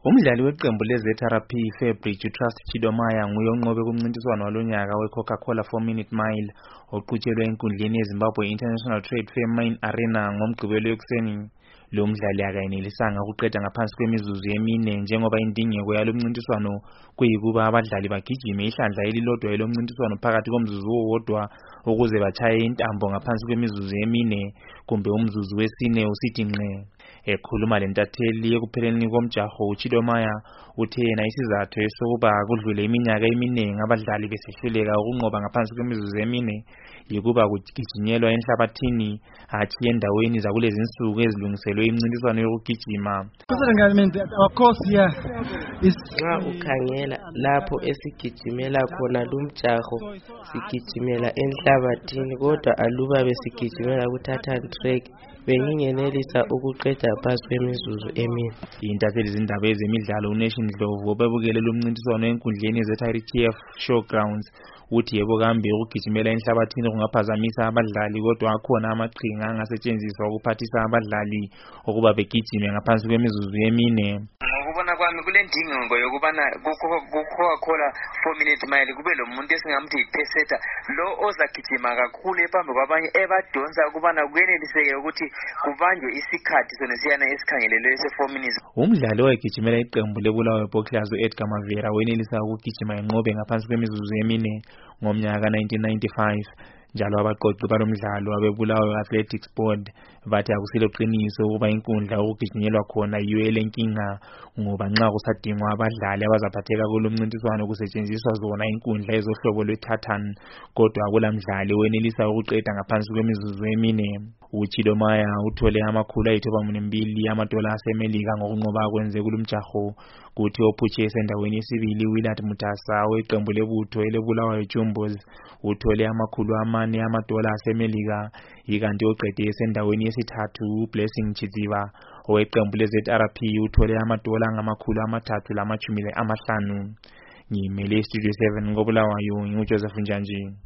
Umdlali weqembu leZRP Fairbridge uTrust Chidomaya nguye onqobe kumncintiswano walonyaka weCoca-Cola 4-Minute Mile oqhutshelwe enkundleni yeZimbabwe International Trade Fair Main Arena ngomgqibelo ekuseni. Lo mdlali akayenelisanga ukuqeda ngaphansi kwemizuzu emine njengoba indingeko yalo mncintiswano kuyikuba abadlali bagijime ihlandla elilodwa elomncintiswano phakathi komzuzu owodwa ukuze bachaye intambo ngaphansi kwemizuzu emine kumbe umzuzu wesine usithi ngqe. Ekhuluma lentatheli ekupheleni komjaho uChidomaya uthe yena isizathu esokuba kudlule iminyaka eminingi abadlali besehluleka ukunqoba ngaphansi kwemizuzu emine yikuba kugijinyelwa enhlabathini hatshi endaweni zakulezi insuku ezilungiselwe imncintiswano yokugijima. Nxa ukhangela lapho esigijimela khona lumjaho sigijimela enhlabathini, kodwa aluba besigijimela ku-tartan track bengingenelisa ukuqeda phansi kwemizuzu emine. Intatheli zindaba ezemidlalo uNation Ndlovu obebukele lo mncintiswano enkundleni zeTRTF Showgrounds uthi yebo kambe ukugijimela enhlabathini kungaphazamisa abadlali, kodwa akhona amaqhinga angasetshenziswa ukuphathisa abadlali ukuba begijime ngaphansi kwemizuzu emine. Ngokubona kwami kulendingo yokubana kuCoca-Cola 4-Minute Mile kube lo muntu esingamthi yipheseta lo ozagijima kakhulu ephambi kwabanye ebadonsa ukubana kuyeneliseke ukuthi kubanjwe isikhathi sona siyana esikhangelelwe se-4 minutes. Umdlali owayegijimela iqembu leBulawayo Bobclaws uEdgar Mavera wenelisa ukugijima enqobe ngaphansi kwemizuzu emine ngomnyaka 1995. Njalo abaqoqi balomdlalo abeBulawayo Athletics Board bathi akusilo qiniso ukuba inkundla okugijinyelwa khona yiyo elenkinga, ngoba nxa kusadingwa abadlali abazaphatheka kulo mncintiswano kusetshenziswa zona inkundla ezohlobo lwe-tartan, kodwa akulamdlali wenelisa ukuqeda ngaphansi kwemizuzu emine. uChidomaya uthole $92 amadola asemelika ngokunqoba akwenze kulomjaho, kuthi ophutshise endaweni yesibili Willard Mutasa weqembu lebutho eleBulawayo Jumbos uthole $400 amadola asemelika, ikanti oqede esendaweni yesithathu Blessing Chidziva oweqembu leZRP uthole amadola $350. Ngimele iStudio 7 koBulawayo, nginguJoseph Njanji.